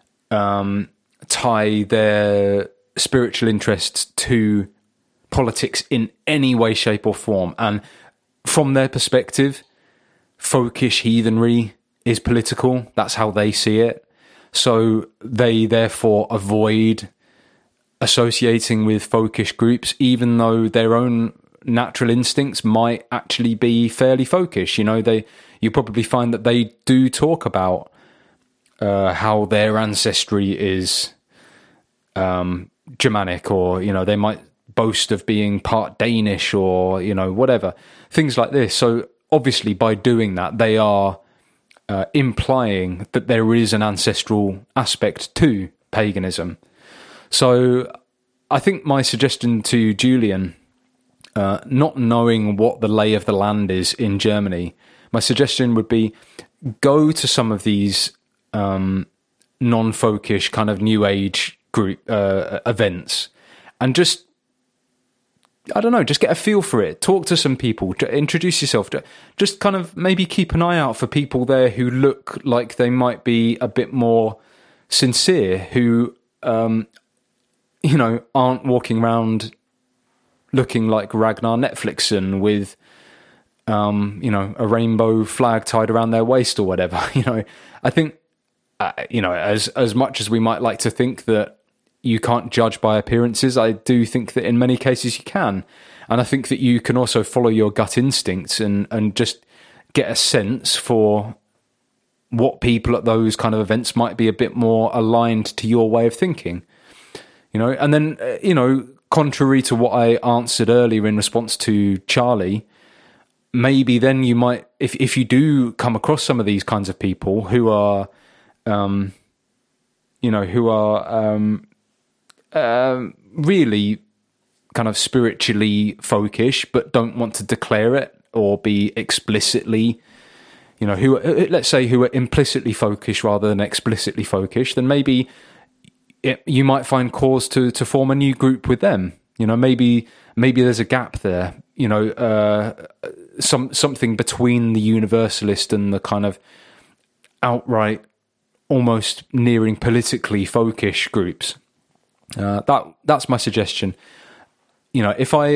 tie their spiritual interests to politics in any way, shape or form. And from their perspective, folkish heathenry is political. That's how they see it. So they therefore avoid associating with folkish groups, even though their own natural instincts might actually be fairly folkish. You probably find that they do talk about how their ancestry is Germanic, or they might boast of being part Danish, or whatever, things like this. So obviously by doing that, they are implying that there is an ancestral aspect to paganism. So I think my suggestion to Julian, not knowing what the lay of the land is in Germany, my suggestion would be go to some of these non-folkish kind of new age group events, and just get a feel for it. Talk to some people, introduce yourself. Just kind of maybe keep an eye out for people there who look like they might be a bit more sincere, who aren't walking around looking like Ragnar Netflixen with a rainbow flag tied around their waist or whatever. I think as much as we might like to think that you can't judge by appearances, I do think that in many cases you can. And I think that you can also follow your gut instincts and just get a sense for what people at those kind of events might be a bit more aligned to your way of thinking. And then, contrary to what I answered earlier in response to Charlie, maybe then you might, if you do come across some of these kinds of people who are, really kind of spiritually folkish, but don't want to declare it or be explicitly, who are implicitly folkish rather than explicitly folkish, then maybe you might find cause to form a new group with them. Maybe there's a gap there. Something between the universalist and the kind of outright, almost nearing politically folkish groups. That's my suggestion. If I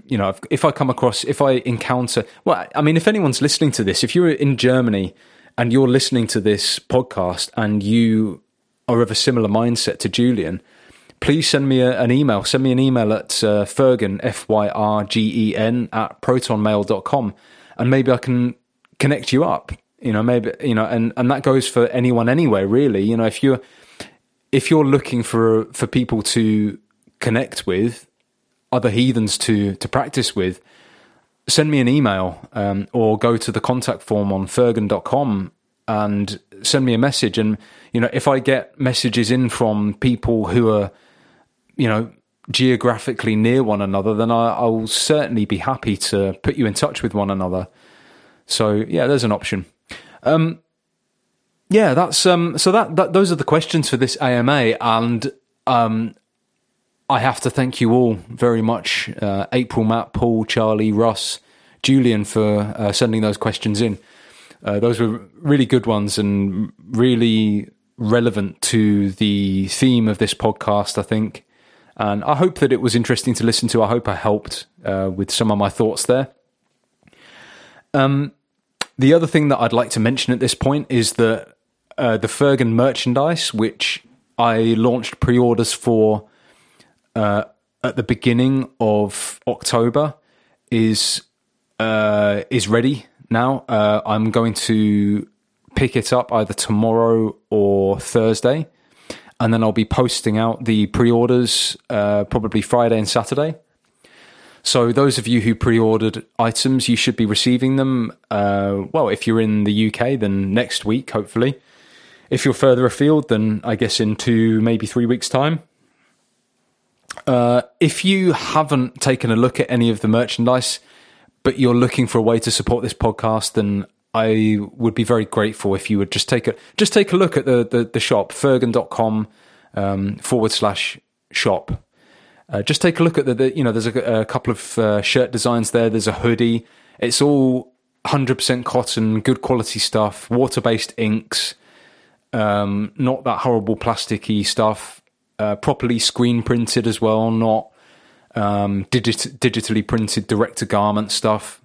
encounter, if anyone's listening to this, if you're in Germany and you're listening to this podcast and you are of a similar mindset to Julian, please send me an email. Send me an email at Fyrgen, Fyrgen, at protonmail.com, and maybe I can connect you up. And that goes for anyone anywhere, really. If you're looking for people to connect with, other heathens to practice with, send me an email, or go to the contact form on Fyrgen.com and send me a message. And if I get messages in from people who are geographically near one another, then I'll certainly be happy to put you in touch with one another. So yeah, there's an option. That's those are the questions for this AMA, and I have to thank you all very much, April, Matt, Paul, Charlie, Russ, Julian, for sending those questions in. Those were really good ones and really relevant to the theme of this podcast, I think. And I hope that it was interesting to listen to. I hope I helped with some of my thoughts there. The other thing that I'd like to mention at this point is that the Fyrgen merchandise, which I launched pre-orders for at the beginning of October, is ready now. I'm going to pick it up either tomorrow or Thursday, and then I'll be posting out the pre-orders probably Friday and Saturday. So those of you who pre-ordered items, you should be receiving them, if you're in the UK, then next week, hopefully. If you're further afield, then I guess in 2, maybe 3 weeks' time. If you haven't taken a look at any of the merchandise, but you're looking for a way to support this podcast, then I would be very grateful if you would just take a look at the shop, Fyrgen.com /shop. Just take a look at there's a couple of shirt designs there. There's a hoodie. It's all 100% cotton, good quality stuff, water-based inks. not that horrible plasticky stuff, properly screen printed as well, not digitally printed direct-to-garment stuff.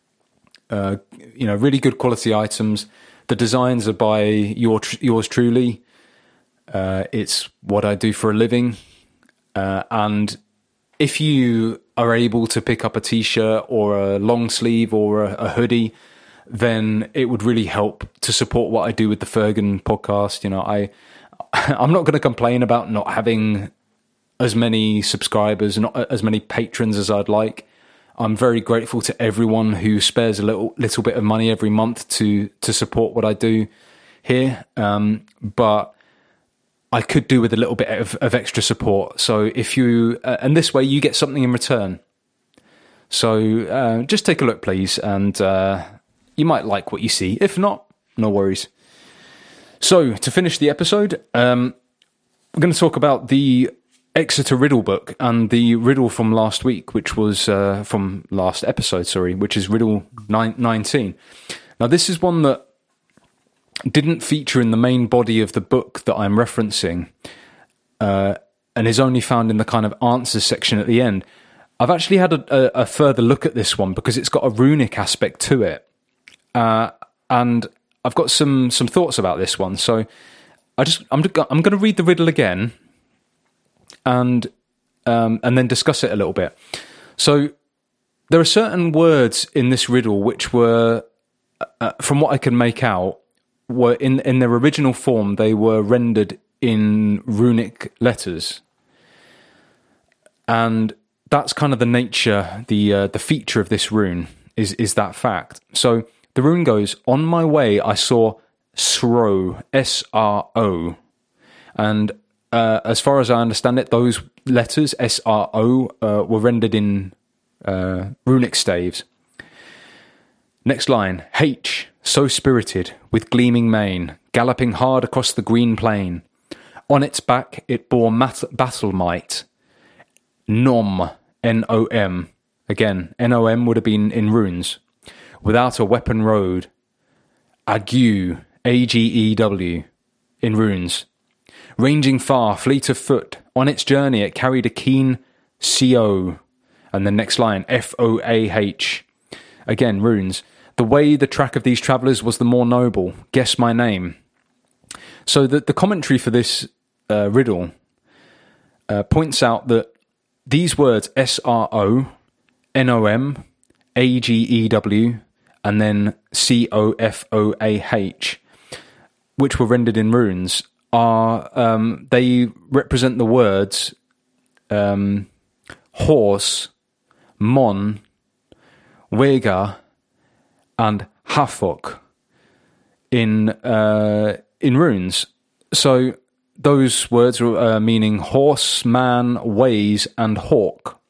Really good quality items. The designs are by yours truly. It's what I do for a living. And if you are able to pick up a t-shirt or a long sleeve or a hoodie, then it would really help to support what I do with the Fergan podcast. I'm not going to complain about not having as many subscribers and not as many patrons as I'd like. I'm very grateful to everyone who spares a little bit of money every month to support what I do here. But I could do with a little bit of extra support. So if you, and this way you get something in return. So just take a look, please. And you might like what you see. If not, no worries. So to finish the episode, we're going to talk about the Exeter Riddle book and the riddle from last week, which was from last episode, which is riddle 19. Now, this is one that didn't feature in the main body of the book that I'm referencing, and is only found in the kind of answers section at the end. I've actually had a further look at this one because it's got a runic aspect to it, and I've got some thoughts about this one. So I'm going to read the riddle again, and then discuss it a little bit. So there are certain words in this riddle which were, from what I can make out, were in their original form. They were rendered in runic letters, and that's kind of the nature, the feature of this rune is that fact. So the rune goes: on my way I saw SRO, SRO, and as far as I understand it, those letters, SRO, were rendered in runic staves. Next line: H, so spirited, with gleaming mane, galloping hard across the green plain. On its back it bore battle might. Nom, N-O-M. Again, N-O-M would have been in runes. Without a weapon rode. Agew, A-G-E-W, in runes. Ranging far, fleet of foot, on its journey it carried a keen C-O. And the next line, F-O-A-H. Again, runes. The way the track of these travellers was the more noble. Guess my name. So the commentary for this riddle points out that these words, S-R-O, N-O-M, A-G-E-W, and then C-O-F-O-A-H, which were rendered in runes, they represent the words horse, mon, wega, and hafok in runes. So those words are meaning horse, man, ways, and hawk.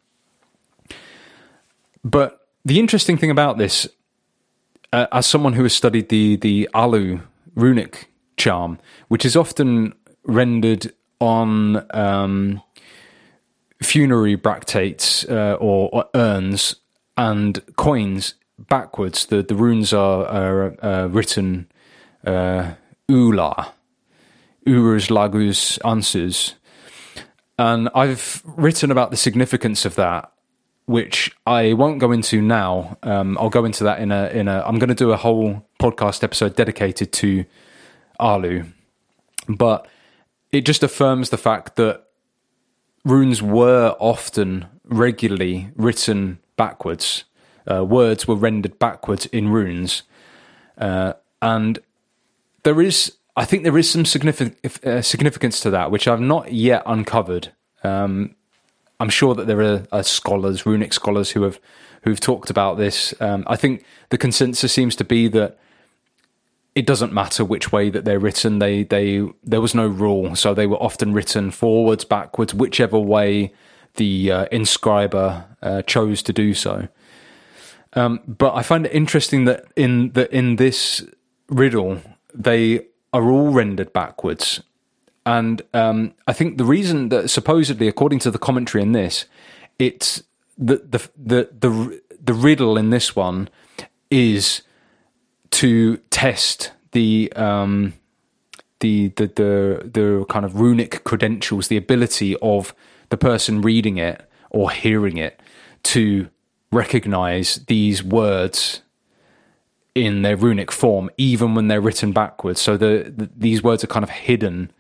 But the interesting thing about this, as someone who has studied the Alu runic charm, which is often rendered on funerary bractates or urns and coins backwards, the runes are written Ula, Urus, Lagus, Answers. And I've written about the significance of that, which I won't go into now. I'll go into that in a. I'm going to do a whole podcast episode dedicated to Alu, but it just affirms the fact that runes were often regularly written backwards. Words were rendered backwards in runes, and I think there is some significance to that, which I've not yet uncovered. I'm sure that there are scholars, runic scholars, who've talked about this. I think the consensus seems to be that it doesn't matter which way that they're written. There was no rule, so they were often written forwards, backwards, whichever way the inscriber chose to do so. But I find it interesting that in this riddle they are all rendered backwards. And I think the reason that supposedly, according to the commentary in this, it's the riddle in this one is to test the the kind of runic credentials, the ability of the person reading it or hearing it to recognize these words in their runic form, even when they're written backwards. So these words are kind of hidden,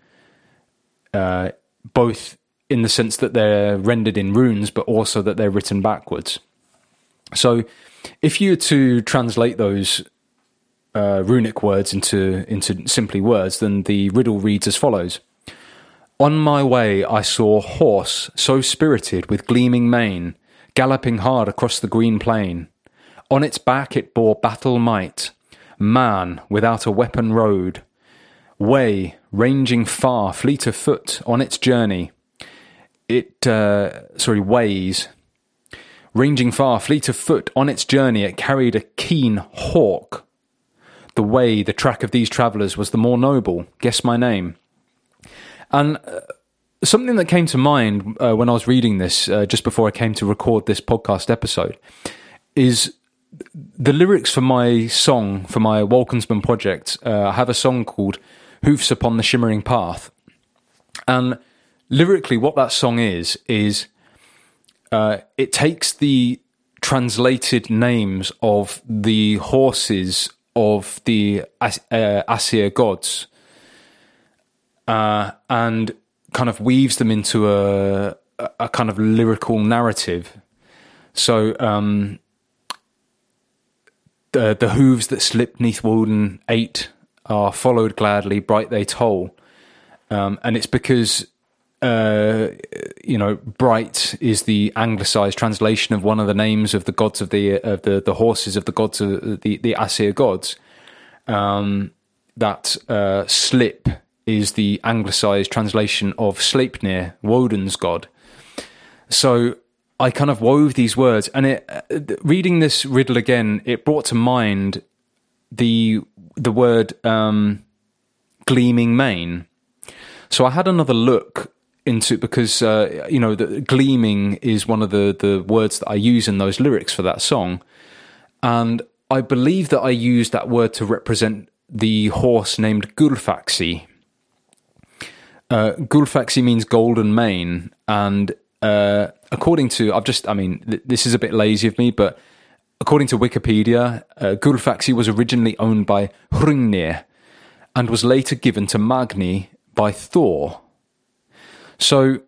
both in the sense that they're rendered in runes, but also that they're written backwards. So if you were to translate those runic words into simply words, then the riddle reads as follows. On my way I saw horse so spirited with gleaming mane, galloping hard across the green plain. On its back it bore battle might, man without a weapon rode. Way, ranging far, fleet of foot on its journey. Ways. Ranging far, fleet of foot on its journey, it carried a keen hawk. The way, the track of these travellers was the more noble. Guess my name. And something that came to mind when I was reading this, just before I came to record this podcast episode, is the lyrics for my song, for my Wolkensman project. I have a song called Hoofs Upon the Shimmering Path. And lyrically, what that song is it takes the translated names of the horses of the Aesir gods and kind of weaves them into a kind of lyrical narrative. So the hooves that slip 'neath Woden 8 are followed gladly, bright they toll. And it's because Bright is the anglicised translation of one of the names of the gods of the horses of the gods of the Aesir gods. That Slip is the anglicised translation of Sleipnir, Woden's god. So I kind of wove these words, and reading this riddle again, it brought to mind the word gleaming mane. So I had another look into it because the gleaming is one of the words that I use in those lyrics for that song, and I believe that I used that word to represent the horse named Gulfaxi. Gulfaxi means golden mane, and according to this is a bit lazy of me, but according to Wikipedia, Gulfaxi was originally owned by Hrungnir and was later given to Magni by Thor. So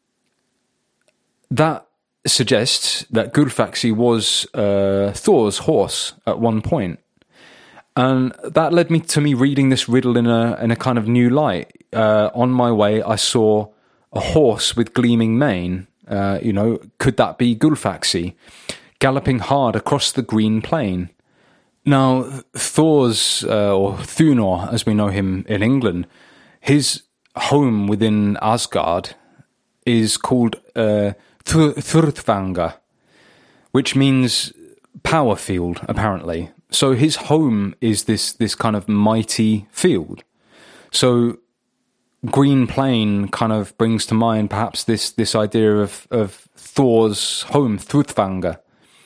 that suggests that Gulfaxi was Thor's horse at one point. And that led me to reading this riddle in a kind of new light. On my way, I saw a horse with gleaming mane. Could that be Gulfaxi, galloping hard across the green plain? Now, Thor's, or Thunor, as we know him in England, his home within Asgard is called Þurrtvanga, which means power field, apparently. So his home is this kind of mighty field. So green plain kind of brings to mind perhaps this idea of Thor's home, Þurrtvanga.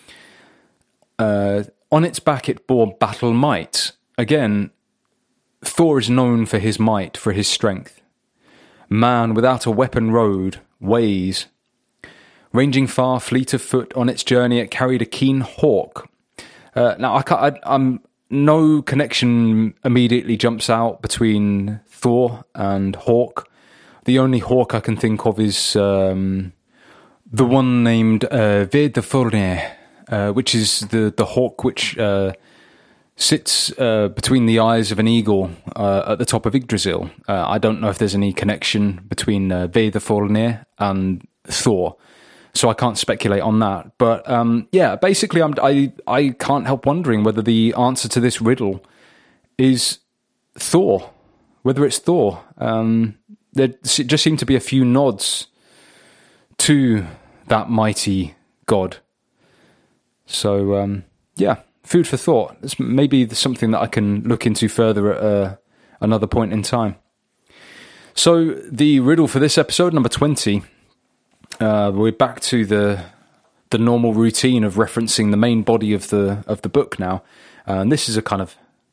On its back it bore battle might. Again, Thor is known for his might, for his strength. Man without a weapon rode, ways. Ranging far, fleet of foot, on its journey it carried a keen hawk. Now, I'm no connection immediately jumps out between Thor and hawk. The only hawk I can think of is the one named Vedafurne, which is the hawk which sits between the eyes of an eagle at the top of Yggdrasil. I don't know if there's any connection between Vedafurne and Thor, so I can't speculate on that. But basically, I can't help wondering whether the answer to this riddle is Thor. Whether it's Thor. There just seem to be a few nods to that mighty god. So, food for thought. It's maybe something that I can look into further at another point in time. So, the riddle for this episode, number 20, we're back to the normal routine of referencing the main body of the book now. And this is a kind of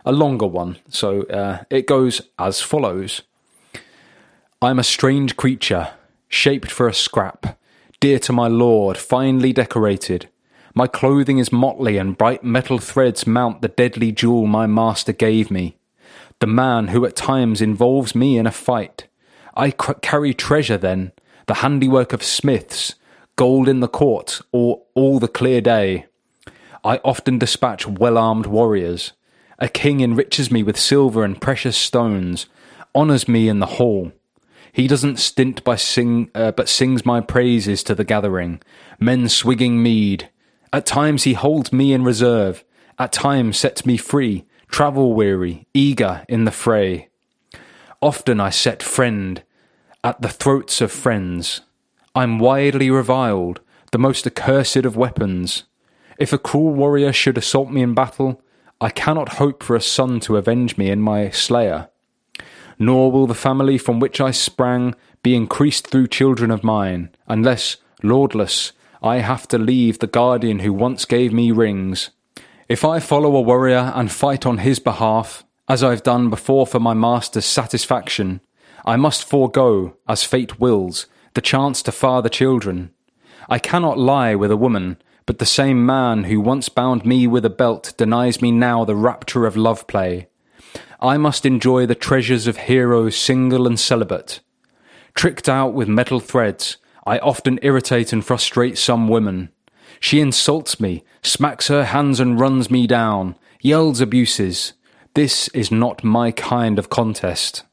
a longer one. So it goes as follows. I'm a strange creature, shaped for a scrap, dear to my lord, finely decorated. My clothing is motley and bright metal threads mount the deadly jewel my master gave me. The man who at times involves me in a fight. I carry treasure then, the handiwork of smiths, gold in the court, or all the clear day. I often dispatch well-armed warriors. A king enriches me with silver and precious stones, honours me in the hall. He doesn't stint but sings my praises to the gathering, men swigging mead. At times he holds me in reserve, at times sets me free, travel-weary, eager in the fray. Often I set friend at the throats of friends. I'm widely reviled, the most accursed of weapons. If a cruel warrior should assault me in battle, I cannot hope for a son to avenge me in my slayer. Nor will the family from which I sprang be increased through children of mine, unless, lordless, I have to leave the guardian who once gave me rings. If I follow a warrior and fight on his behalf, as I've done before for my master's satisfaction, I must forego, as fate wills, the chance to father children. I cannot lie with a woman, but the same man who once bound me with a belt denies me now the rapture of love play. I must enjoy the treasures of heroes single and celibate. Tricked out with metal threads, I often irritate and frustrate some women. She insults me, smacks her hands and runs me down, yells abuses. This is not my kind of contest.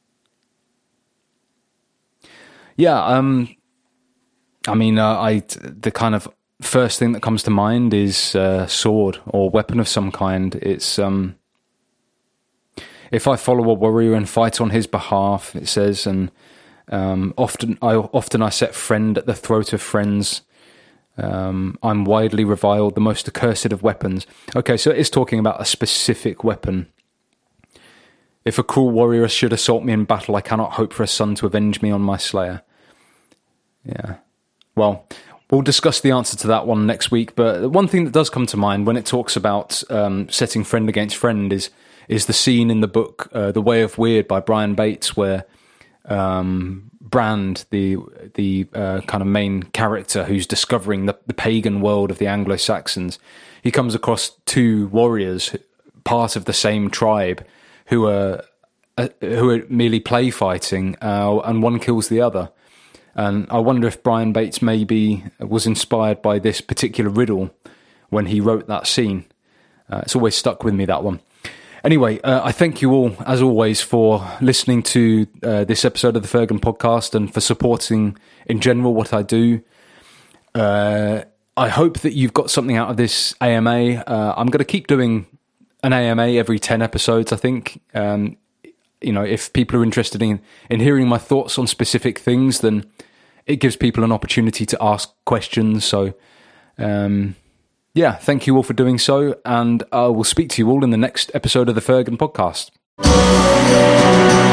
Yeah, the kind of first thing that comes to mind is sword or weapon of some kind. It's if I follow a warrior and fight on his behalf, it says, and often I set friend at the throat of friends. I'm widely reviled, the most accursed of weapons. Okay, so it is talking about a specific weapon. If a cruel warrior should assault me in battle, I cannot hope for a son to avenge me on my slayer. Yeah. Well, we'll discuss the answer to that one next week, but one thing that does come to mind when it talks about setting friend against friend is the scene in the book The Way of Weird by Brian Bates, where Brand, the kind of main character who's discovering the pagan world of the Anglo-Saxons, he comes across two warriors, part of the same tribe, who are merely play fighting, and one kills the other. And I wonder if Brian Bates maybe was inspired by this particular riddle when he wrote that scene. It's always stuck with me, that one. Anyway, I thank you all, as always, for listening to this episode of the Fergan Podcast and for supporting, in general, what I do. I hope that you've got something out of this AMA. I'm going to keep doing an AMA every 10 episodes, I think. If people are interested in hearing my thoughts on specific things, then it gives people an opportunity to ask questions. So, thank you all for doing so, and I will speak to you all in the next episode of the Fergan Podcast.